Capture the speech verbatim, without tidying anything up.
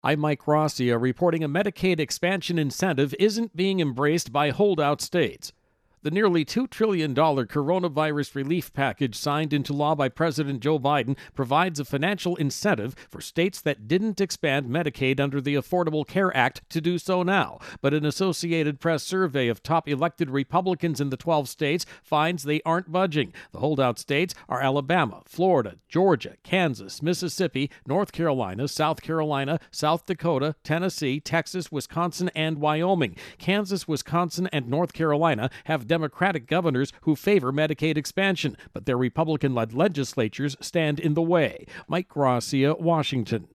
I'm Mike Rossia reporting a Medicaid expansion incentive isn't being embraced by holdout states. The nearly two trillion dollars coronavirus relief package signed into law by President Joe Biden provides a financial incentive for states that didn't expand Medicaid under the Affordable Care Act to do so now. But an Associated Press survey of top elected Republicans in the twelve states finds they aren't budging. The holdout states are Alabama, Florida, Georgia, Kansas, Mississippi, North Carolina, South Carolina, South Dakota, Tennessee, Texas, Wisconsin, and Wyoming. Kansas, Wisconsin, and North Carolina have Democratic governors who favor Medicaid expansion, but their Republican-led legislatures stand in the way. Mike Rossia, Washington.